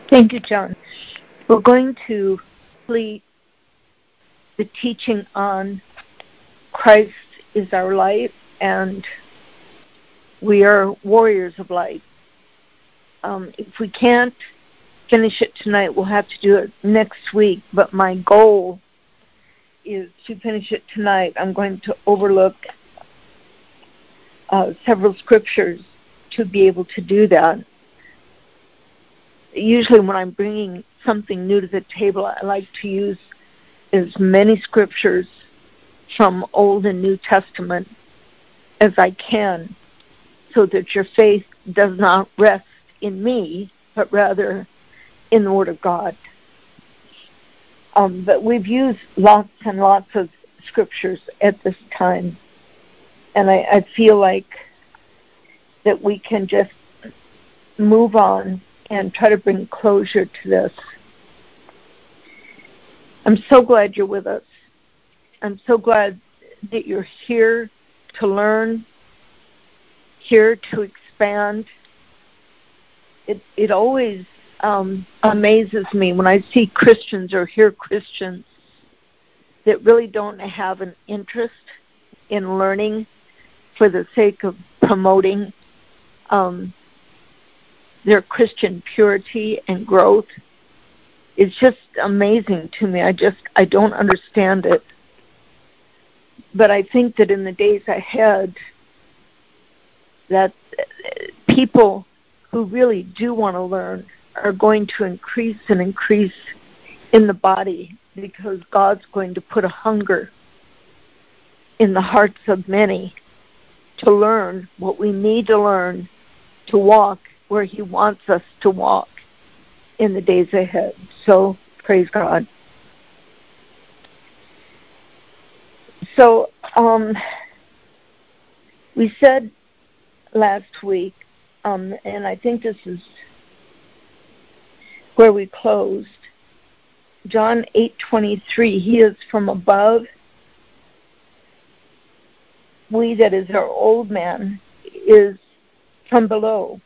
Thank you, John. We're going to complete the teaching on Christ is our light, and we are warriors of light. If we can't finish it tonight, we'll have to do it next week, but my goal is to finish it tonight. I'm going to overlook several scriptures to be able to do that. Usually when I'm bringing something new to the table, I like to use as many scriptures from Old and New Testament as I can, so that your faith does not rest in me, but rather in the Word of God. But we've used lots and lots of scriptures at this time, and I feel like that we can just move on and try to bring closure to this. I'm so glad you're with us. I'm so glad that you're here to learn, here to expand. It always amazes me when I see Christians or hear Christians that really don't have an interest in learning for the sake of promoting their Christian purity and growth. It's just amazing to me. I don't understand it. But I think that in the days ahead, that people who really do want to learn are going to increase and increase in the body, because God's going to put a hunger in the hearts of many to learn what we need to learn to walk where He wants us to walk in the days ahead. So, praise God. So, we said last week, and I think this is where we closed, John 8:23, He is from above. We, that is our old man, is from below.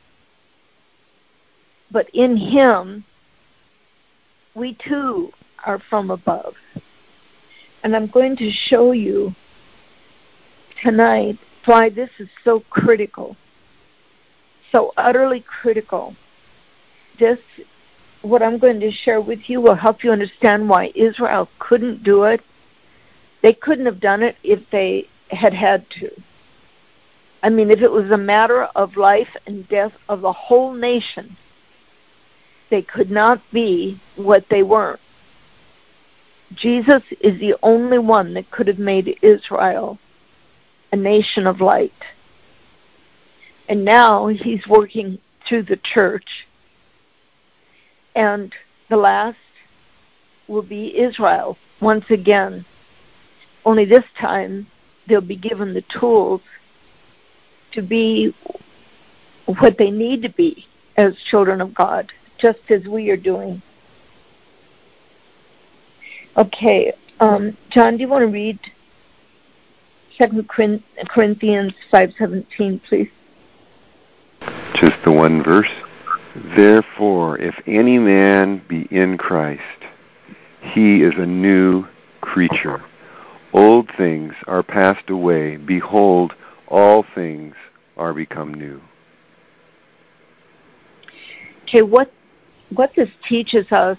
But in Him, we too are from above. And I'm going to show you tonight why this is so critical, so utterly critical. This, what I'm going to share with you, will help you understand why Israel couldn't do it. They couldn't have done it if they had to. I mean, if it was a matter of life and death of the whole nation, they could not be what they were. Jesus is the only one that could have made Israel a nation of light. And now He's working through the church. And the last will be Israel once again. Only this time they'll be given the tools to be what they need to be as children of God, just as we are doing. Okay, John, do you want to read 2 Corinthians 5:17, please? Just the one verse. Therefore, if any man be in Christ, he is a new creature. Old things are passed away. Behold, all things are become new. Okay, what this teaches us,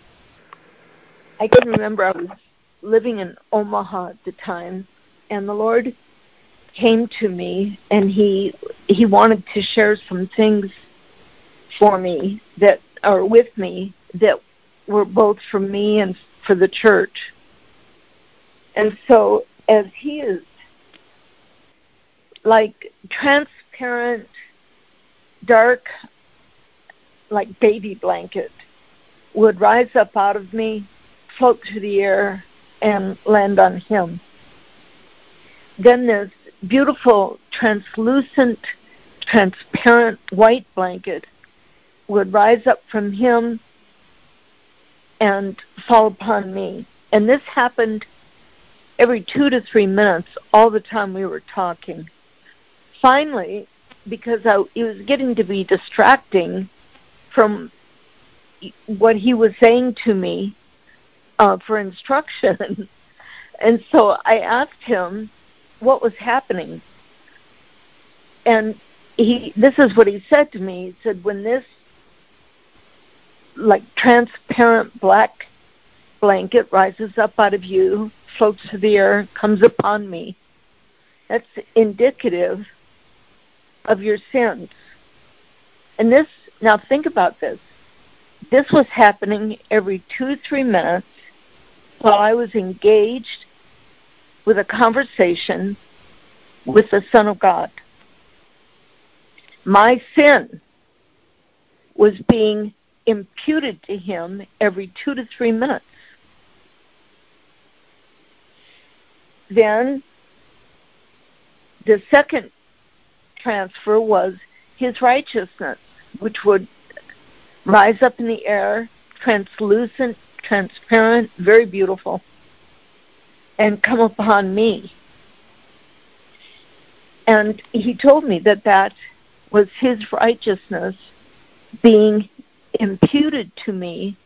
I can remember I was living in Omaha at the time, and the Lord came to me, and He wanted to share some things for me that are with me that were both for me and for the church. And so as He is like transparent, dark, like baby blanket, would rise up out of me, float through the air, and land on Him. Then this beautiful, translucent, transparent white blanket would rise up from Him and fall upon me. And this happened every 2 to 3 minutes, all the time we were talking. Finally, because it was getting to be distracting from what he was saying to me for instruction. And so I asked him what was happening. And this is what he said to me. He said, when this like transparent black blanket rises up out of you, floats through the air, comes upon me, that's indicative of your sins. And this, now think about this. This was happening every 2 to 3 minutes while I was engaged with a conversation with the Son of God. My sin was being imputed to him every 2 to 3 minutes. Then the second transfer was his righteousness, which would rise up in the air, translucent, transparent, very beautiful, and come upon me. And he told me that that was his righteousness being imputed to me.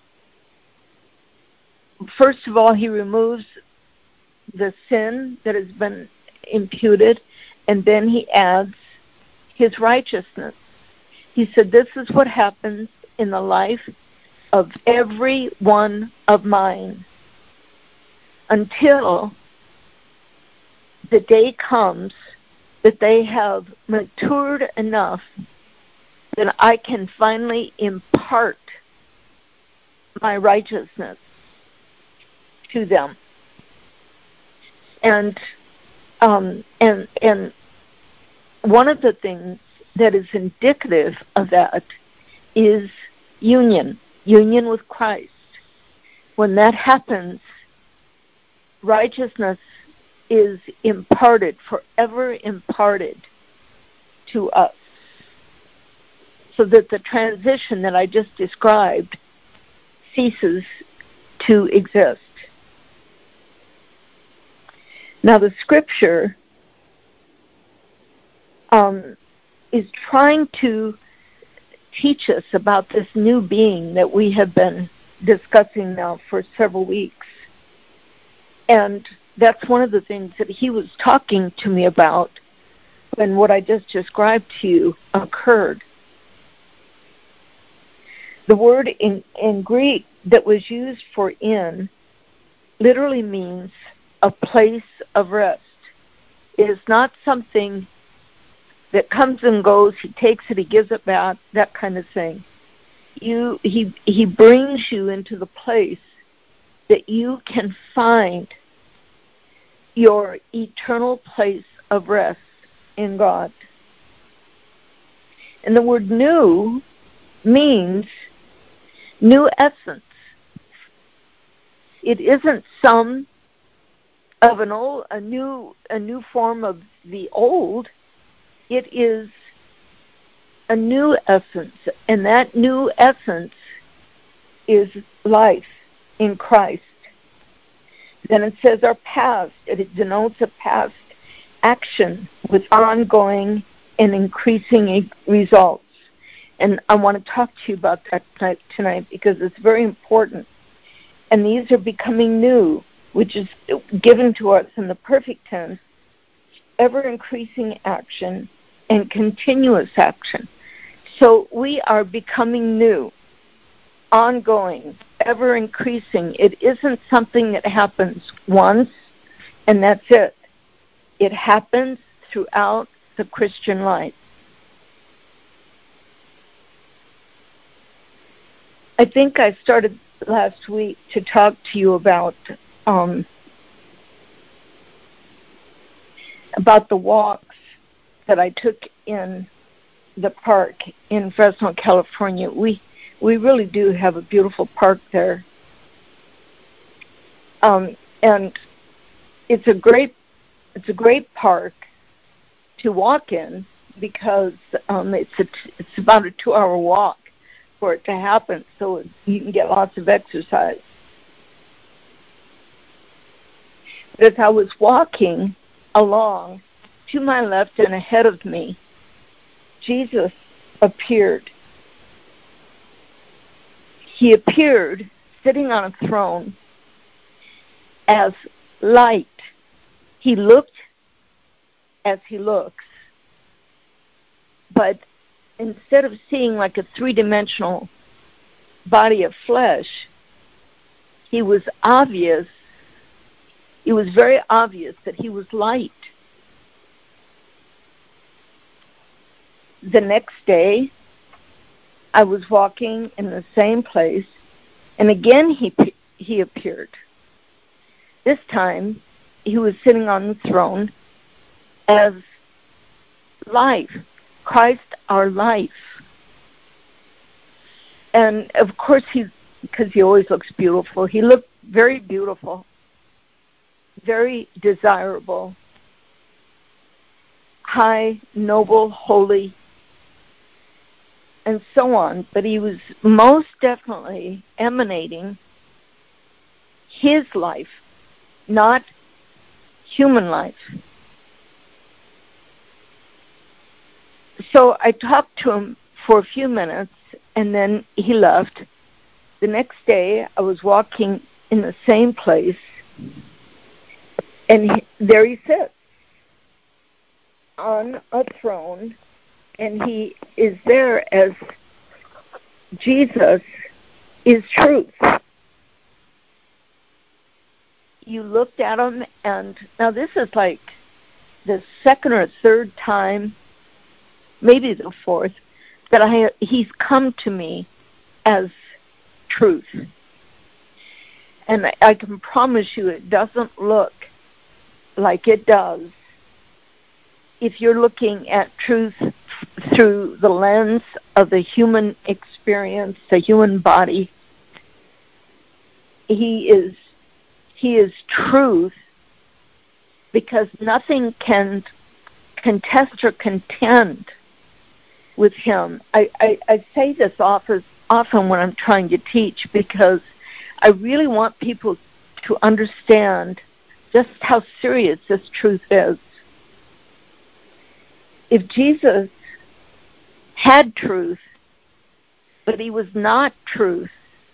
First of all, he removes the sin that has been imputed, and then he adds his righteousness. He said, this is what happens in the life of every one of mine until the day comes that they have matured enough that I can finally impart my righteousness to them. And one of the things that is indicative of that is union with Christ. When that happens, righteousness is imparted, forever imparted to us, so that the transition that I just described ceases to exist. Now, the scripture is trying to teach us about this new being that we have been discussing now for several weeks. And that's one of the things that he was talking to me about when what I just described to you occurred. The word in Greek that was used for inn literally means a place of rest. It is not something that comes and goes, he takes it, he gives it back, that kind of thing. He brings you into the place that you can find your eternal place of rest in God. And the word new means new essence. It isn't some of a new form of the old. It is a new essence, and that new essence is life in Christ. Then it says our past. It denotes a past action with ongoing and increasing results. And I want to talk to you about that tonight because it's very important. And these are becoming new, which is given to us in the perfect tense, ever-increasing action and continuous action. So we are becoming new, ongoing, ever-increasing. It isn't something that happens once and that's it. It happens throughout the Christian life. I think I started last week to talk to you about the walks that I took in the park in Fresno, California. We really do have a beautiful park there, and it's a great park to walk in because it's about a 2-hour walk for it to happen, so you can get lots of exercise. But as I was walking along, to my left and ahead of me, Jesus appeared. he appeared sitting on a throne as light. He looked as he looks, but instead of seeing like a three-dimensional body of flesh, it was very obvious that he was light. The next day, I was walking in the same place, and again he appeared. This time, he was sitting on the throne as life, Christ our life. And of course, because he always looks beautiful, he looked very beautiful, very desirable, high, noble, holy, and so on. But he was most definitely emanating his life, not human life. So I talked to him for a few minutes, and then he left. The next day, I was walking in the same place, and there he sits on a throne, and he is there as Jesus is truth. You looked at him, and now this is like the second or third time, maybe the fourth, that he's come to me as truth. And I can promise you it doesn't look like it does if you're looking at truth through the lens of the human experience, the human body. He is truth, because nothing can contest or contend with him. I say this often when I'm trying to teach, because I really want people to understand just how serious this truth is. If Jesus had truth, but he was not truth,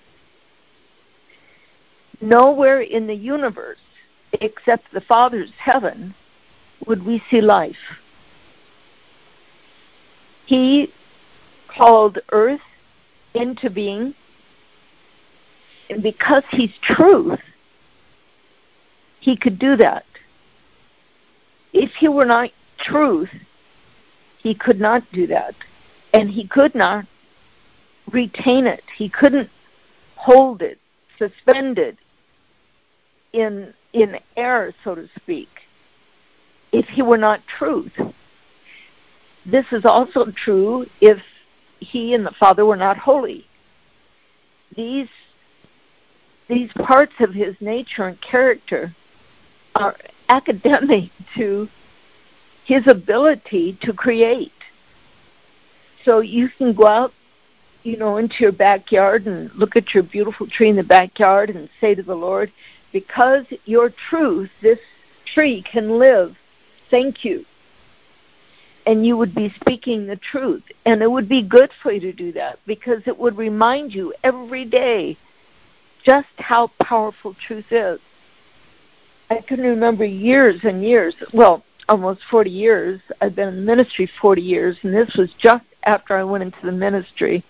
nowhere in the universe except the Father's heaven would we see life. He called earth into being, and because he's truth, he could do that. If he were not truth, he could not do that, and he could not retain it. He couldn't hold it, suspend it in air, so to speak, if he were not truth. This is also true if he and the Father were not holy. These parts of his nature and character are academic to his ability to create. So you can go out, into your backyard and look at your beautiful tree in the backyard and say to the Lord, because your truth, this tree can live. Thank you. And you would be speaking the truth. And it would be good for you to do that, because it would remind you every day just how powerful truth is. I can remember years and years, almost 40 years. I've been in the ministry 40 years, and this was just after I went into the ministry.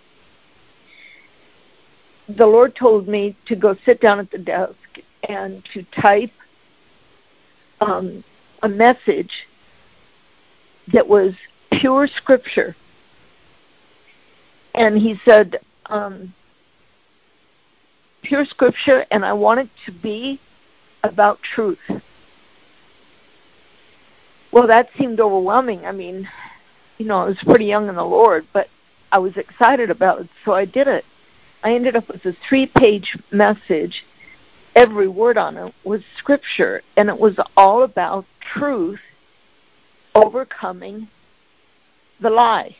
The Lord told me to go sit down at the desk and to type a message that was pure scripture. And he said, pure scripture, and I want it to be about truth. Well, that seemed overwhelming. I mean, I was pretty young in the Lord, but I was excited about it, so I did it. I ended up with a 3-page message. Every word on it was scripture, and it was all about truth overcoming the lie.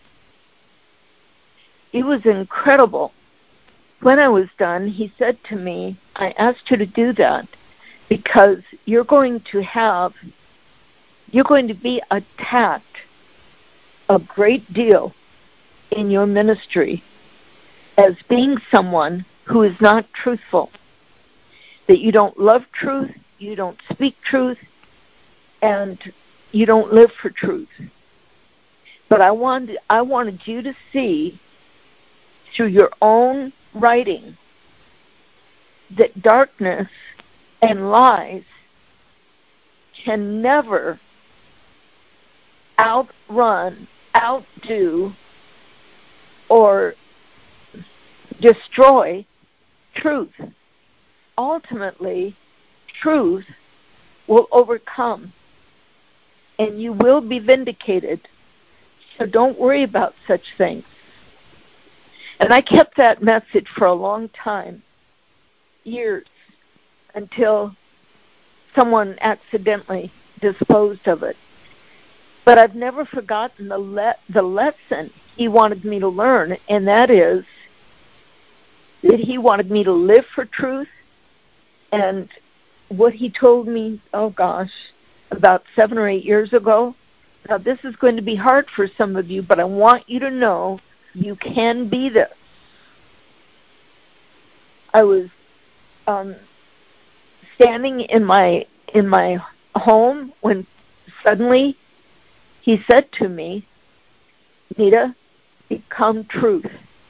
It was incredible. When I was done, he said to me, I asked you to do that because you're going to be attacked a great deal in your ministry as being someone who is not truthful, that you don't love truth, you don't speak truth, and you don't live for truth. But I wanted you to see through your own writing that darkness and lies can never outrun, outdo, or destroy truth. Ultimately, truth will overcome, and you will be vindicated. So don't worry about such things. And I kept that message for a long time, years, until someone accidentally disposed of it. But I've never forgotten the lesson he wanted me to learn, and that is that he wanted me to live for truth. And what he told me, about 7 or 8 years ago, now this is going to be hard for some of you, but I want you to know you can be this. I was standing in my home when suddenly he said to me, "Nita, become truth."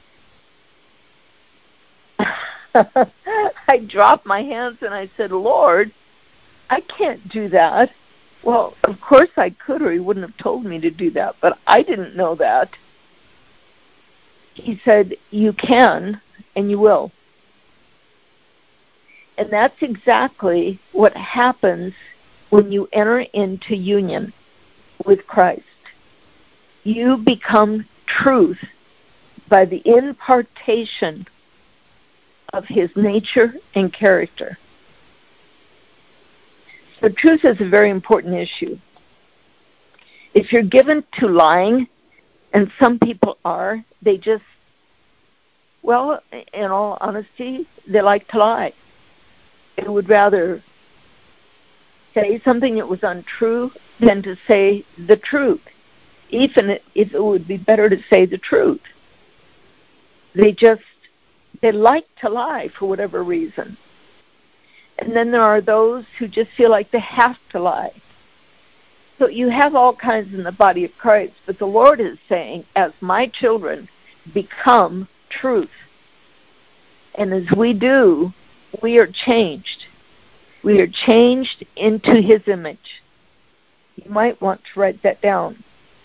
I dropped my hands and I said, "Lord, I can't do that." Well, of course I could, or he wouldn't have told me to do that, but I didn't know that. He said, "You can, and you will." And that's exactly what happens when you enter into union with Christ. You become truth by the impartation of his nature and character. So truth is a very important issue. If you're given to lying, and some people are, they just, well, in all honesty, they like to lie. They would rather say something that was untrue than to say the truth, even if it would be better to say the truth. They like to lie for whatever reason. And then there are those who just feel like they have to lie. So you have all kinds in the body of Christ, but the Lord is saying, as my children, become truth. And as we do, we are changed. We are changed into his image. You might want to write that down.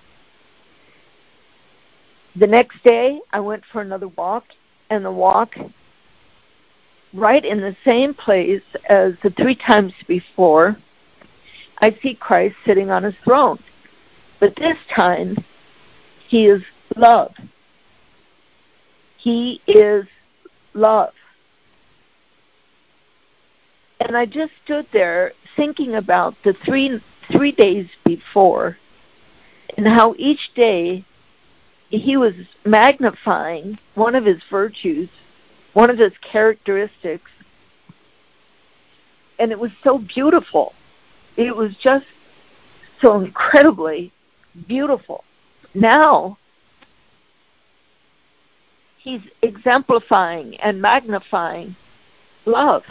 The next day, I went for another walk, and the walk right in the same place as the 3 times before, I see Christ sitting on his throne. But this time, he is love. He is love. And I just stood there thinking about the three days before and how each day he was magnifying one of his virtues, one of his characteristics, and it was so beautiful. It was just so incredibly beautiful. Now, he's exemplifying and magnifying love.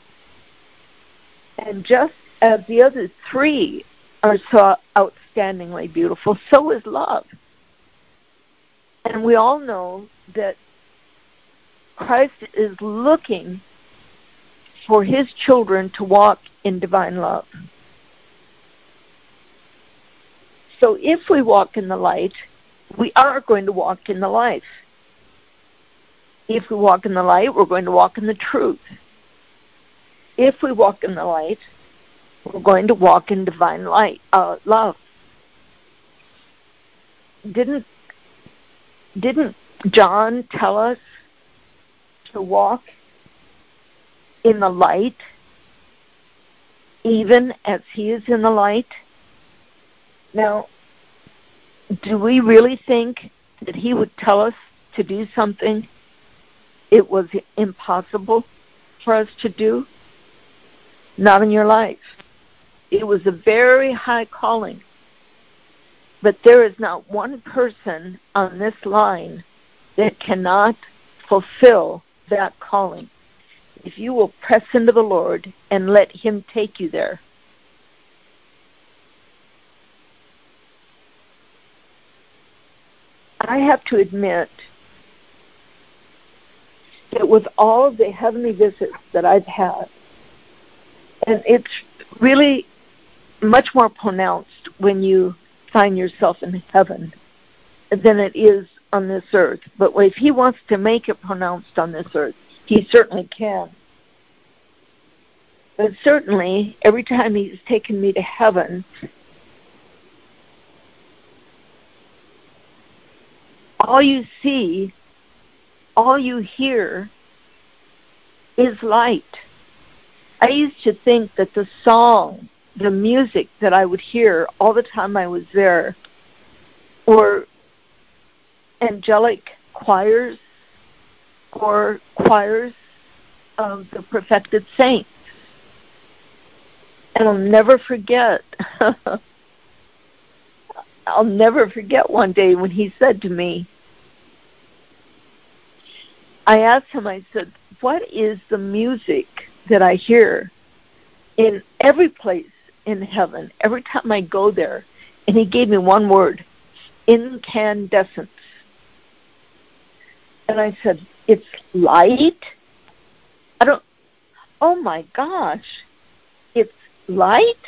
And just as the other 3 are so outstandingly beautiful, so is love. And we all know that Christ is looking for his children to walk in divine love. So if we walk in the light, we are going to walk in the life. If we walk in the light, we're going to walk in the truth. If we walk in the light, we're going to walk in divine light, love. Didn't John tell us to walk in the light, even as he is in the light? Now, do we really think that he would tell us to do something it was impossible for us to do? Not in your life. It was a very high calling. But there is not one person on this line that cannot fulfill that calling. If you will press into the Lord and let Him take you there. I have to admit that with all of the heavenly visits that I've had, and it's really much more pronounced when you find yourself in heaven than it is on this earth. But if He wants to make it pronounced on this earth, He certainly can. But certainly, every time He's taken me to heaven, all you see, all you hear is light. I used to think that the song, the music that I would hear all the time I was there were angelic choirs or choirs of the perfected saints. And I'll never forget, one day when He said to me, I asked Him, I said, what is the music that I hear in every place in heaven, every time I go there? And He gave me one word, incandescence. And I said, it's light? Oh my gosh, it's light?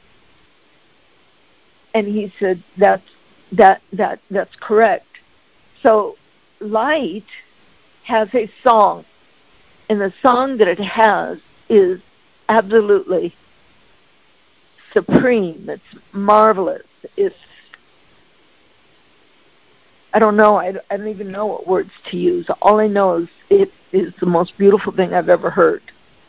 And He said, that's correct. So light has a song, and the song that it has is absolutely supreme. It's marvelous. I don't know. I don't even know what words to use. All I know is it is the most beautiful thing I've ever heard.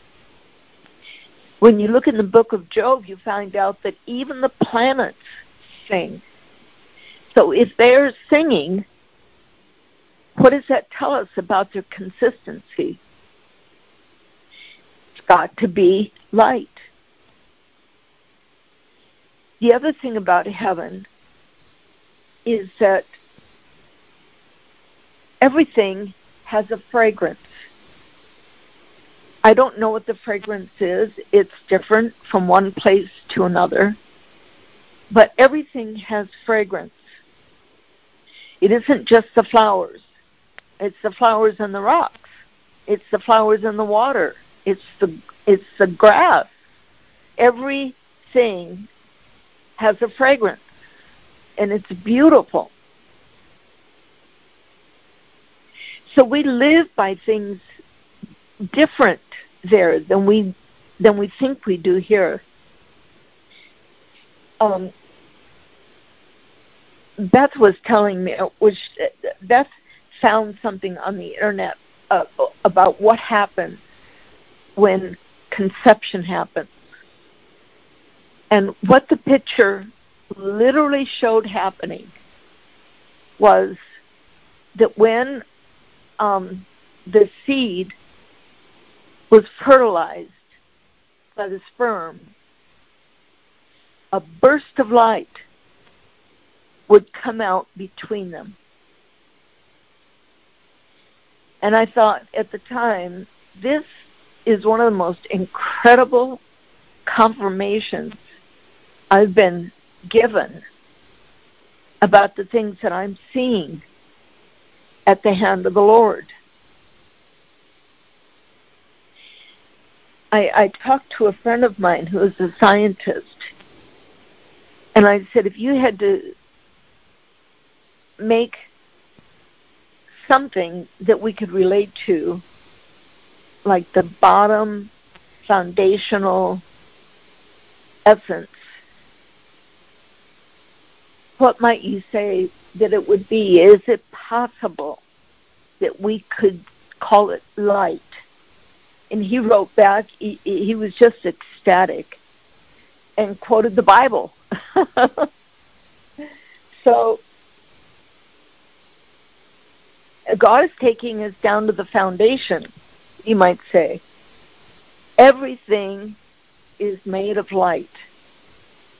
When you look in the book of Job, you find out that even the planets sing. So if they're singing, what does that tell us about their consistency? It's got to be light. The other thing about heaven is that everything has a fragrance. I don't know what the fragrance is. It's different from one place to another. But everything has fragrance. It isn't just the flowers. It's the flowers in the rocks. It's the flowers in the water. It's the grass. Everything has a fragrance, and it's beautiful. So we live by things different there than we think we do here. Beth was telling me, Beth found something on the internet about what happens when conception happens. And what the picture literally showed happening was that when the seed was fertilized by the sperm, a burst of light would come out between them. And I thought at the time, this is one of the most incredible confirmations I've been given about the things that I'm seeing at the hand of the Lord. I talked to a friend of mine who is a scientist, and I said, if you had to make something that we could relate to, like the bottom foundational essence, what might you say that it would be? Is it possible that we could call it light? And he wrote back, he was just ecstatic and quoted the Bible. So God is taking us down to the foundation, you might say. Everything is made of light.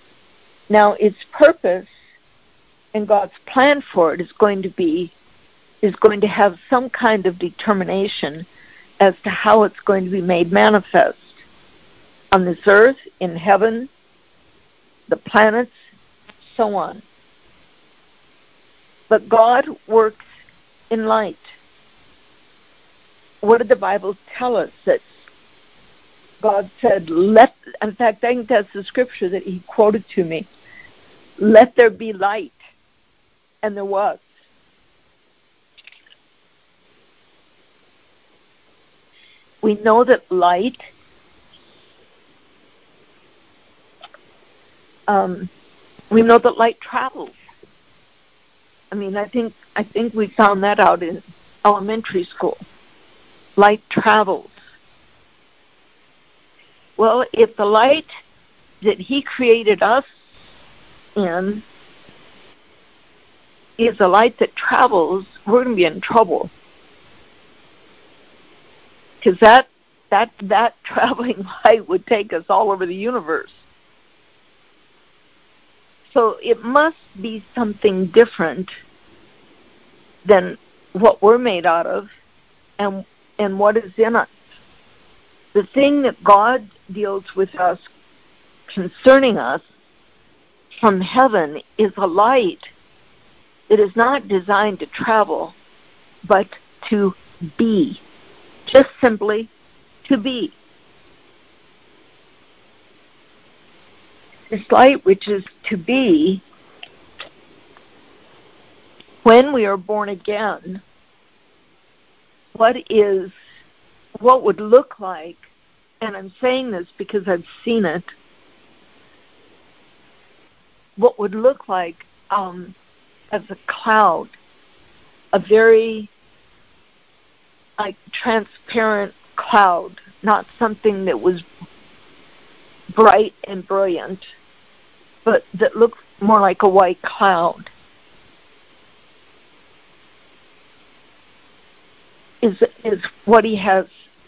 Now, its purpose and God's plan for it is going to be is going to have some kind of determination as to how it's going to be made manifest on this earth, in heaven, the planets, so on. But God works in light. What did the Bible tell us? That God said, in fact, I think that's the scripture that he quoted to me, let there be light. And there was. We know that light travels. I mean, I think we found that out in elementary school. Light travels. Well, if the light that he created us in is a light that travels, we're going to be in trouble. Because that traveling light would take us all over the universe. So it must be something different than what we're made out of and what is in us. The thing that God deals with us concerning us from heaven is a light that is not designed to travel, but to be. Just simply to be. This light which is to be, when we are born again, what would look like, and I'm saying this because I've seen it, what would look like as a cloud, a very transparent cloud, not something that was bright and brilliant, but that looked more like a white cloud. Is what he has.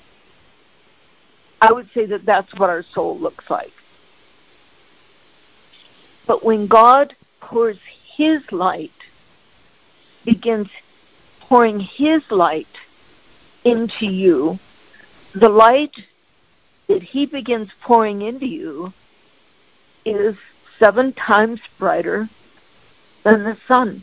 I would say that that's what our soul looks like. But when God pours his light, begins pouring his light into you, the light that he begins pouring into you is 7 times brighter than the sun.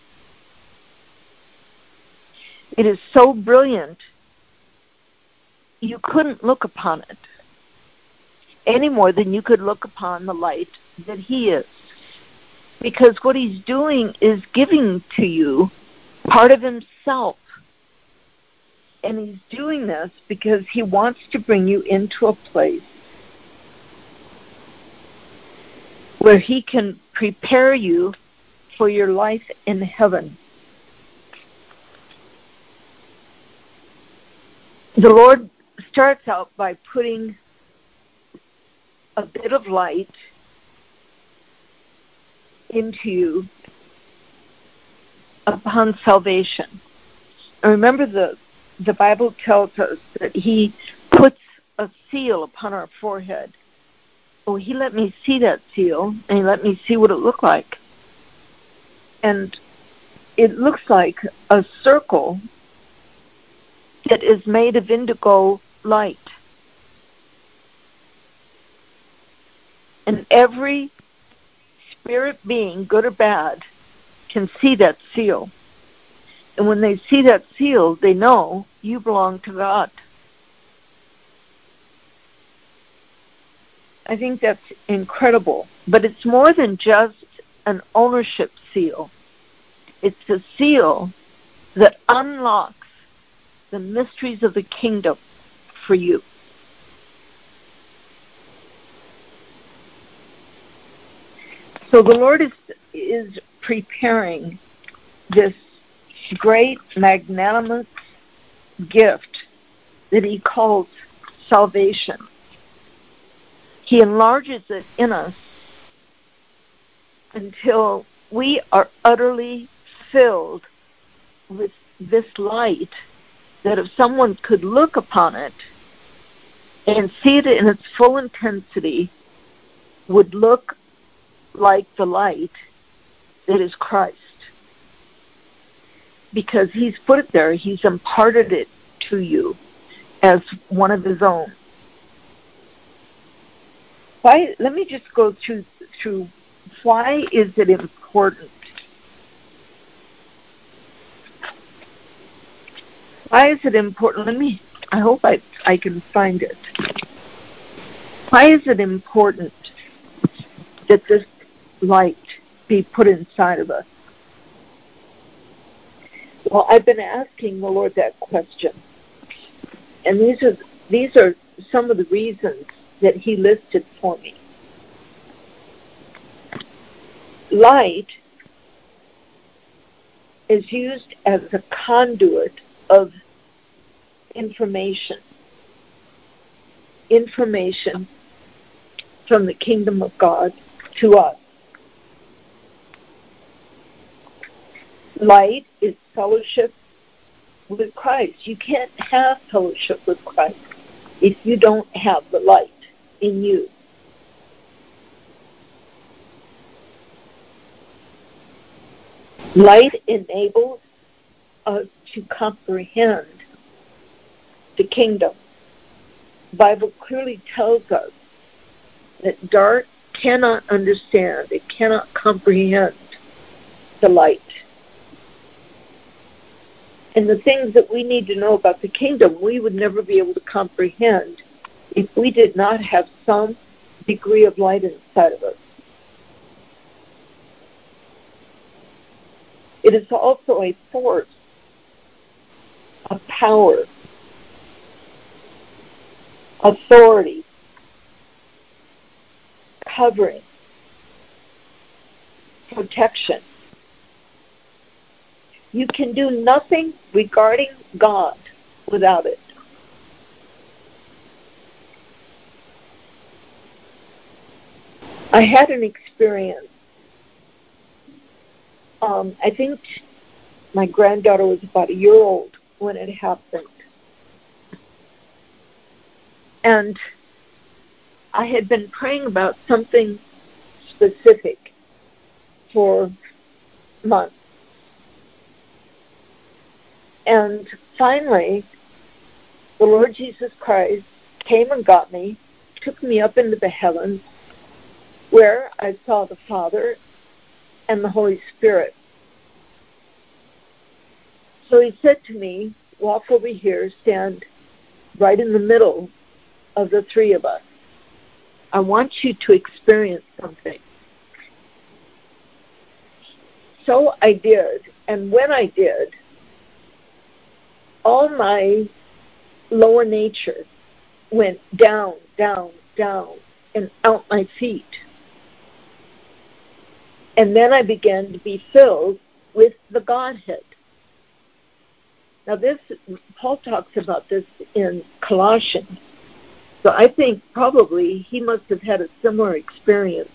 It is so brilliant, you couldn't look upon it any more than you could look upon the light that he is. Because what he's doing is giving to you part of himself. And he's doing this because he wants to bring you into a place where he can prepare you for your life in heaven. The Lord starts out by putting a bit of light into you upon salvation. And remember, the Bible tells us that he puts a seal upon our forehead. Oh, he let me see that seal, and he let me see what it looked like. And it looks like a circle that is made of indigo light. And every spirit being, good or bad, can see that seal. And when they see that seal, they know you belong to God. I think that's incredible. But it's more than just an ownership seal. It's a seal that unlocks the mysteries of the kingdom for you. So the Lord is preparing this great, magnanimous gift that he calls salvation. He enlarges it in us until we are utterly filled with this light, that if someone could look upon it and see it in its full intensity, would look like the light that is Christ. because he's put it there. He's imparted it to you as one of his own. Why? Let me just go through why is it important? Why is it important? I hope I can find it. Why is it important that this light be put inside of us? Well, I've been asking the Lord that question. And these are some of the reasons that he listed for me. Light is used as a conduit of information from the kingdom of God to us. Light is fellowship with Christ. You can't have fellowship with Christ if you don't have the light in you. Light enables us to comprehend the kingdom. The Bible clearly tells us that dark cannot understand, it cannot comprehend the light. And the things that we need to know about the kingdom, we would never be able to comprehend if we did not have some degree of light inside of us. It is also a force, a power, authority, covering, protection. You can do nothing regarding God without it. I had an experience. I think my granddaughter was about a year old when it happened. And I had been praying about something specific for months. And finally, the Lord Jesus Christ came and got me, took me up into the heavens, where I saw the Father and the Holy Spirit. So he said to me, walk over here, stand right in the middle of the three of us. I want you to experience something. So I did, and when I did, all my lower nature went down, down, down, and out my feet. And then I began to be filled with the Godhead. Now Paul talks about this in Colossians. So I think probably he must have had a similar experience.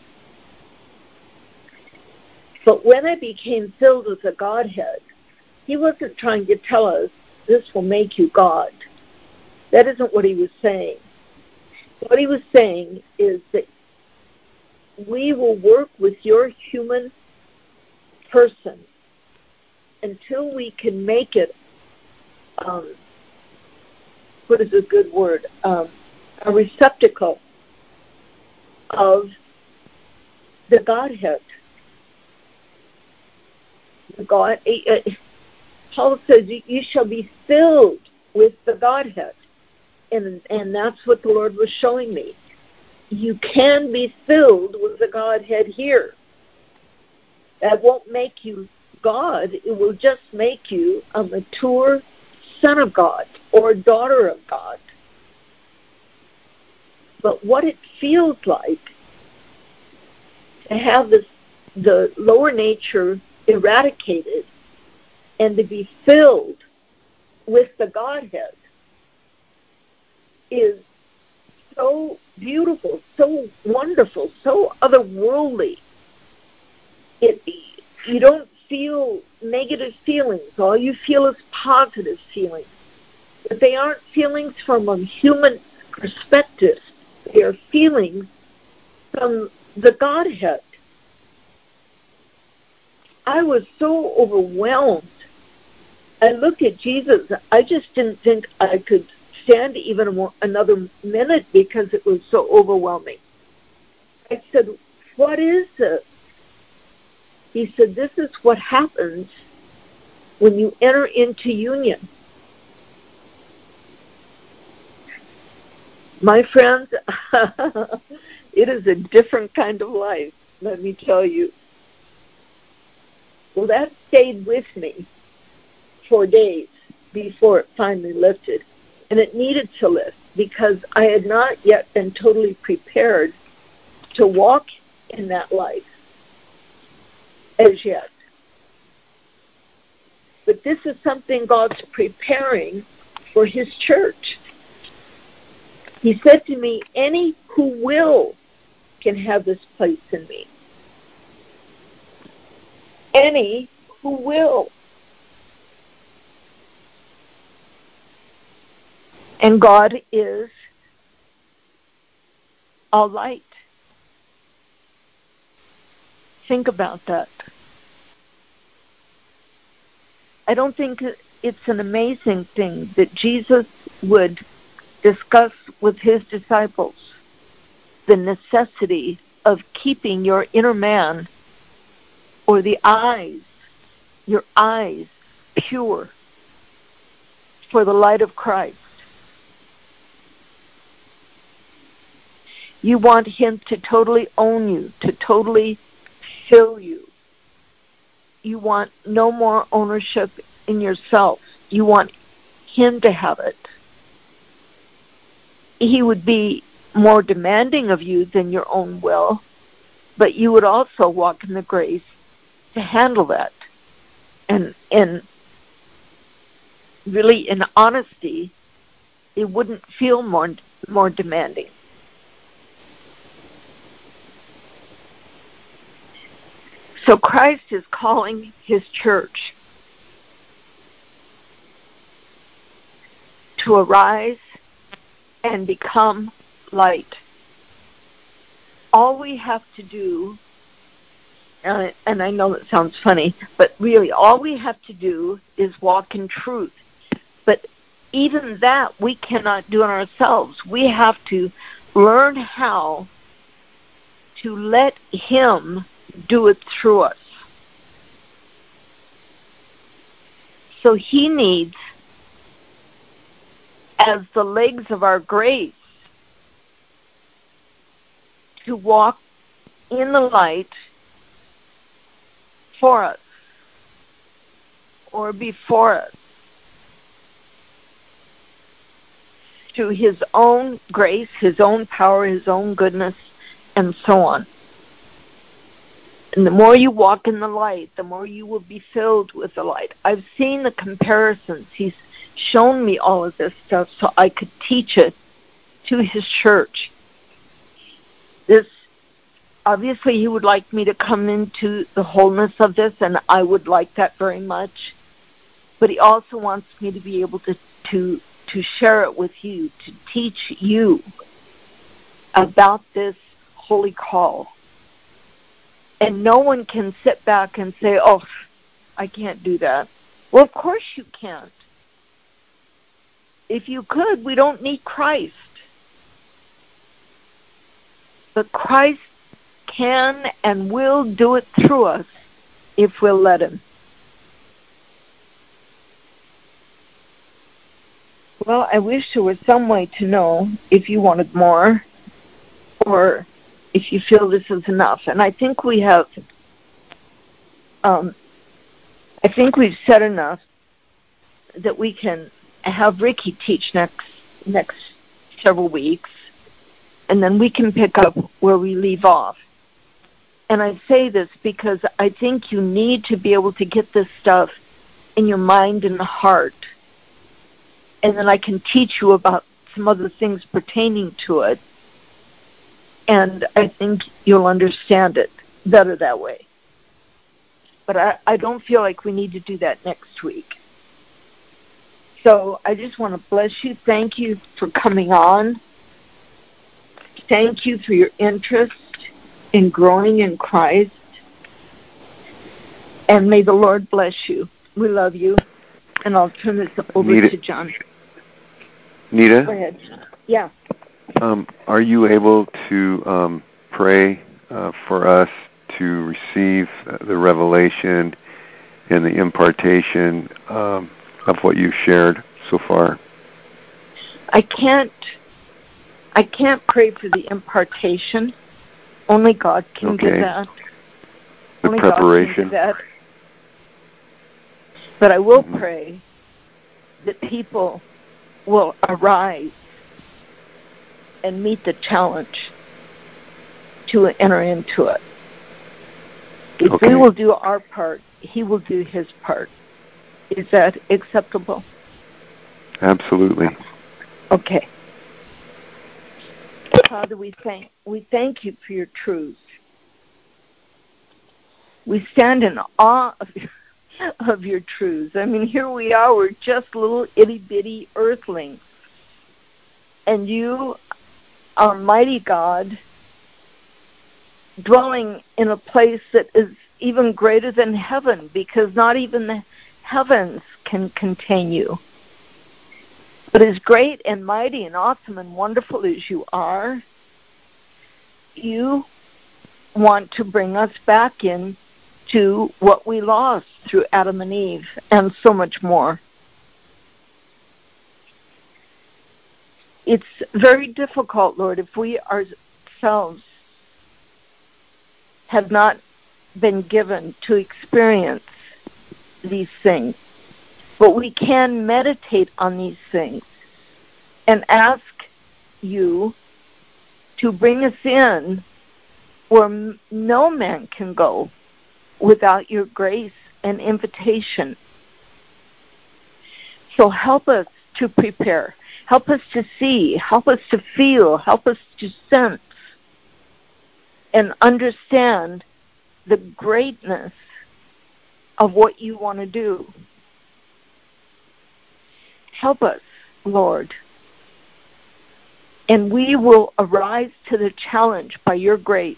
But when I became filled with the Godhead, he wasn't trying to tell us, this will make you God. That isn't what he was saying. What he was saying is that we will work with your human person until we can make it, what is a good word, a receptacle of the Godhead. Paul says, you shall be filled with the Godhead. And that's what the Lord was showing me. You can be filled with the Godhead here. That won't make you God. It will just make you a mature son of God or daughter of God. But what it feels like to have the lower nature eradicated and to be filled with the Godhead is so beautiful, so wonderful, so otherworldly. You don't feel negative feelings. All you feel is positive feelings. But they aren't feelings from a human perspective. They are feelings from the Godhead. I was so overwhelmed I looked at Jesus. I just didn't think I could stand even another minute because it was so overwhelming. I said, "What is this?" He said, "This is what happens when you enter into union." My friends, it is a different kind of life, let me tell you. Well, that stayed with me for days before it finally lifted. And it needed to lift because I had not yet been totally prepared to walk in that life as yet. But this is something God's preparing for His church. He said to me, "Any who will can have this place in me." Any who will. And God is all light. Think about that. I don't think it's an amazing thing that Jesus would discuss with His disciples the necessity of keeping your inner man or your eyes pure for the light of Christ. You want Him to totally own you, to totally fill you. You want no more ownership in yourself. You want Him to have it. He would be more demanding of you than your own will, but you would also walk in the grace to handle that. And really, in honesty, it wouldn't feel more demanding. So Christ is calling His church to arise and become light. All we have to do, and I know that sounds funny, but really all we have to do is walk in truth. But even that we cannot do in ourselves. We have to learn how to let Him do it through us. So He needs, as the legs of our grace, to walk in the light for us or before us through His own grace, His own power, His own goodness, and so on. And the more you walk in the light, the more you will be filled with the light. I've seen the comparisons. He's shown me all of this stuff so I could teach it to His church. This, obviously, He would like me to come into the wholeness of this, and I would like that very much. But He also wants me to be able to share it with you, to teach you about this holy call. And no one can sit back and say, "Oh, I can't do that." Well, of course you can't. If you could, we don't need Christ. But Christ can and will do it through us if we'll let Him. Well, I wish there was some way to know if you wanted more or if you feel this is enough. And I think we have, I think we've said enough that we can have Ricky teach next several weeks, and then we can pick up where we leave off. And I say this because I think you need to be able to get this stuff in your mind and heart. And then I can teach you about some other things pertaining to it. And I think you'll understand it better that way. But I don't feel like we need to do that next week. So I just want to bless you. Thank you for coming on. Thank you for your interest in growing in Christ. And may the Lord bless you. We love you. And I'll turn this over to John. Nita? Go ahead. Yeah. Are you able to pray for us to receive the revelation and the impartation of what you've shared so far? I can't pray for the impartation. Only God can do that. The Only preparation. God can do that. But I will pray that people will arise and meet the challenge to enter into it. If we will do our part, He will do His part. Is that acceptable? Absolutely. Okay. Father, we thank you for your truth. We stand in awe of your truths. I mean, here we are, we're just little itty-bitty earthlings. And you, our mighty God, dwelling in a place that is even greater than heaven, because not even the heavens can contain you. But as great and mighty and awesome and wonderful as you are, you want to bring us back in to what we lost through Adam and Eve and so much more. It's very difficult, Lord, if we ourselves have not been given to experience these things. But we can meditate on these things and ask you to bring us in where no man can go without your grace and invitation. So help us to prepare. Help us to see. Help us to feel. Help us to sense and understand the greatness of what you want to do. Help us, Lord, and we will arise to the challenge by your grace.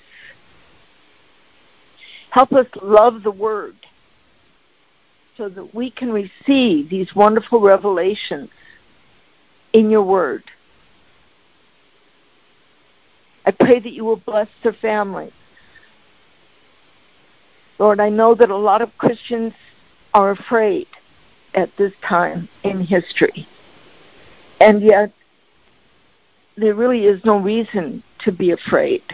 Help us love the Word so that we can receive these wonderful revelations in your Word. I pray that you will bless their families. Lord, I know that a lot of Christians are afraid at this time in history. And yet, there really is no reason to be afraid.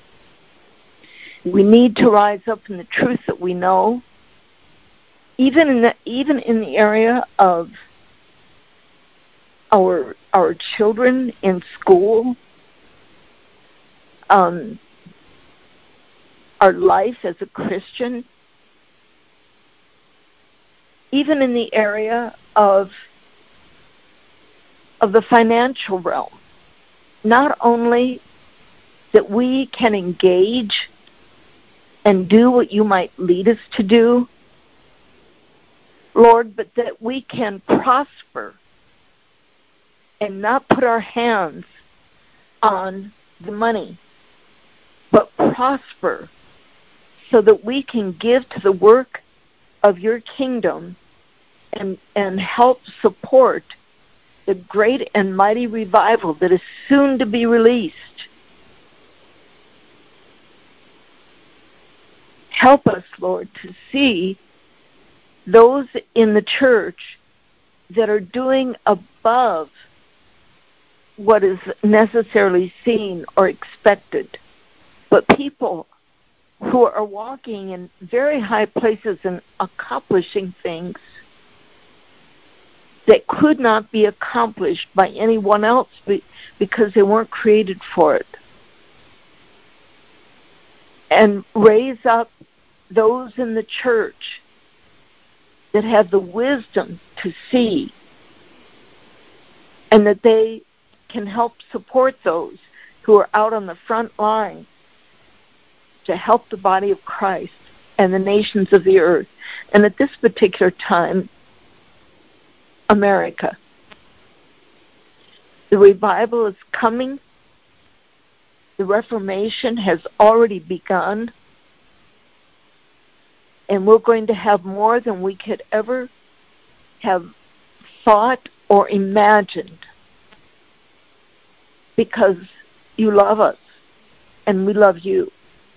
We need to rise up in the truth that we know, even in the area of our children in school, our life as a Christian, even in the area of the financial realm. Not only that we can engage and do what you might lead us to do, Lord, but that we can prosper and not put our hands on the money, but prosper so that we can give to the work of your kingdom and help support the great and mighty revival that is soon to be released. Help us, Lord, to see those in the church that are doing above what is necessarily seen or expected, but people who are walking in very high places and accomplishing things that could not be accomplished by anyone else because they weren't created for it. And raise up those in the church that have the wisdom to see, and that they can help support those who are out on the front line to help the body of Christ and the nations of the earth. And at this particular time, America. The revival is coming. The Reformation has already begun. And we're going to have more than we could ever have thought or imagined, because you love us and we love you.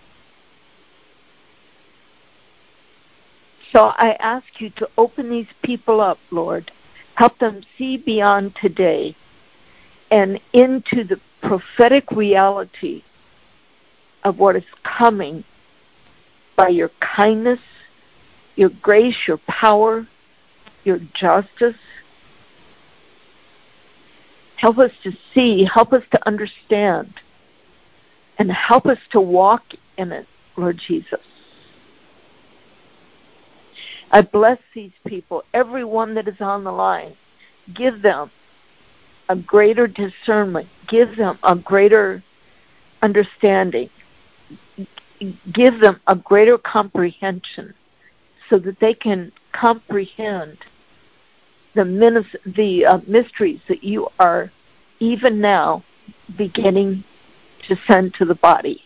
So I ask you to open these people up, Lord. Help them see beyond today and into the prophetic reality of what is coming by your kindness, your grace, your power, your justice. Help us to see, help us to understand, and help us to walk in it, Lord Jesus. I bless these people, everyone that is on the line. Give them a greater discernment. Give them a greater understanding. Give them a greater comprehension so that they can comprehend the mysteries that you are even now beginning to send to the body.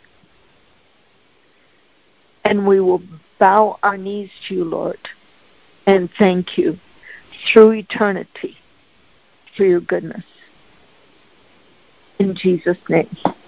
And we will bow our knees to you, Lord, and thank you through eternity for your goodness. In Jesus' name.